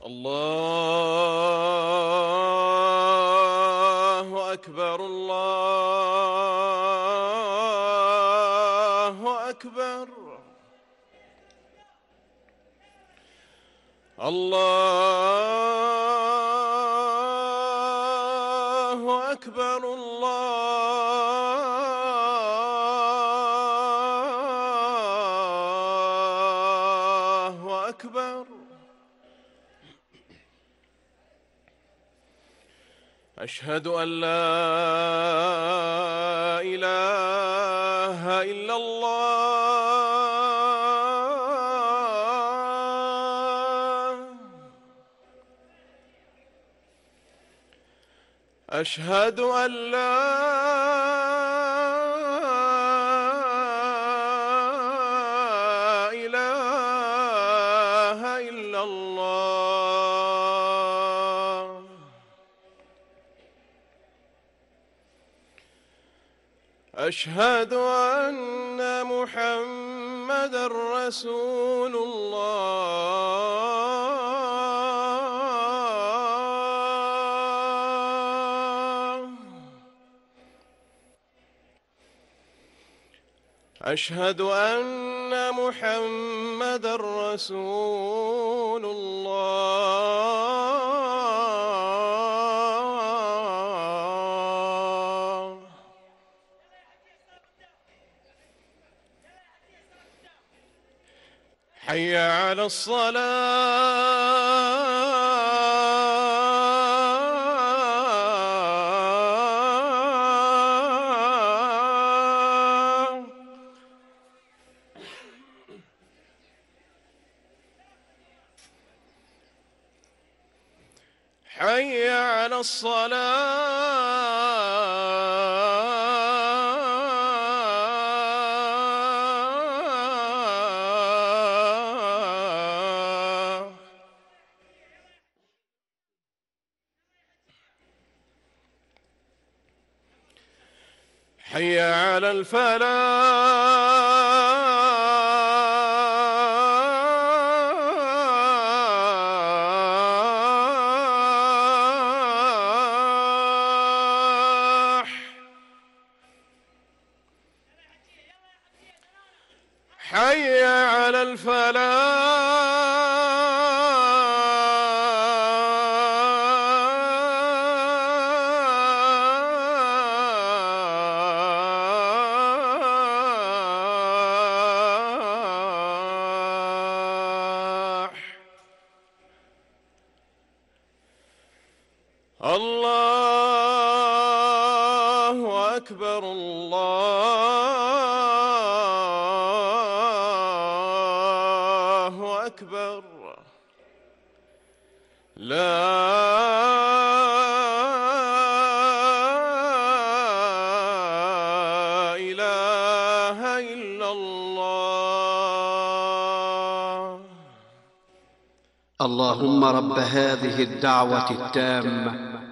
الله أكبر الله أكبر. الله أكبر الله أكبر. أشهد أن لا إله إلا الله. أشهد أن لا إله إلا الله. أشهد أن محمدًا رسول الله. أشهد أن محمدًا رسول الله. حي على الصلاة. حي على الصلاة. حي على الفلاح. حي على الفلاح. الله أكبر الله أكبر. لا إله إلا الله. اللهم رب هذه الدعوة التامة